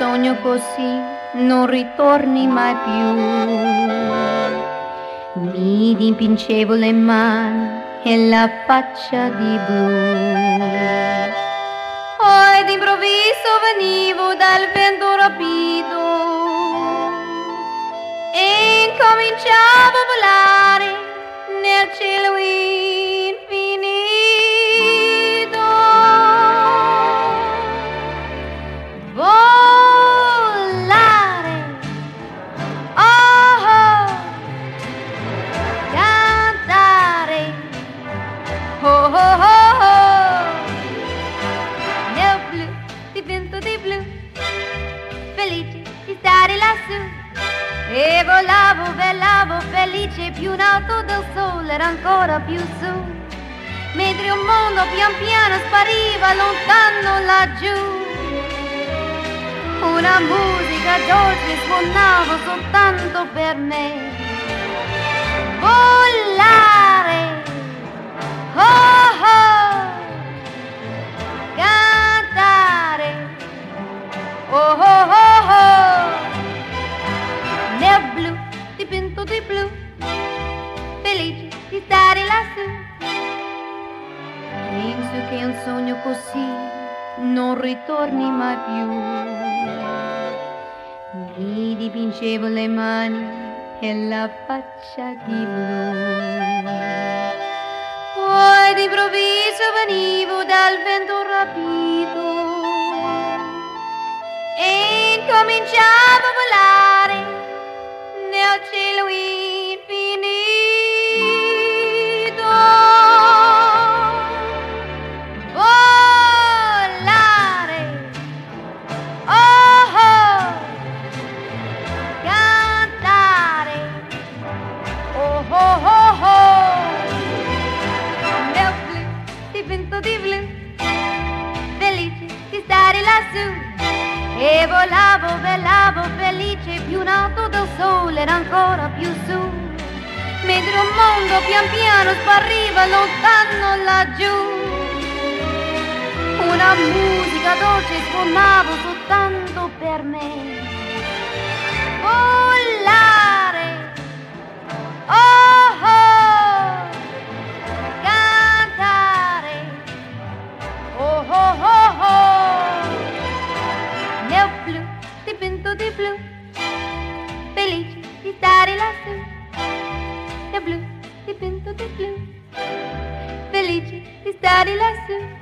sogno così non ritorni mai più. Mi dipingevo le mani e la faccia di blu. Poi d'improvviso venivo dal vento rapido e incominciavo a volare nel cielo infinito. Volare, oh, oh, cantare, oh, oh, oh, oh, nel blu, dipinto di blu, felice di stare lassù. E volavo, velavo, felice, più in alto del sole, era ancora più su, mentre un mondo pian piano spariva lontano laggiù. Una musica dolce suonava soltanto per me. Volare, oh oh, cantare, oh oh oh oh, nel blu, dipinto di blu, felice di stare lassù. Penso che un sogno così non ritorni mai più. Mi dipingevo le mani e la faccia di blu. Poi d'improvviso venivo dal vento rapido e incominciavo a volare nel cielo infinito. Volare, oh oh, cantare, oh oh oh oh, nel blu, dipinto di blu, felice di stare lassù. E volavo, velavo, felice, più in alto del sole, era ancora più su, mentre un mondo pian piano spariva lontano laggiù. Una musica dolce suonava soltanto per me. Volare, oh oh, cantare, oh oh oh oh, nel blu, dipinto di blu, felice di stare lassù. Nel blu, dipinto di blu, felice di stare lassù.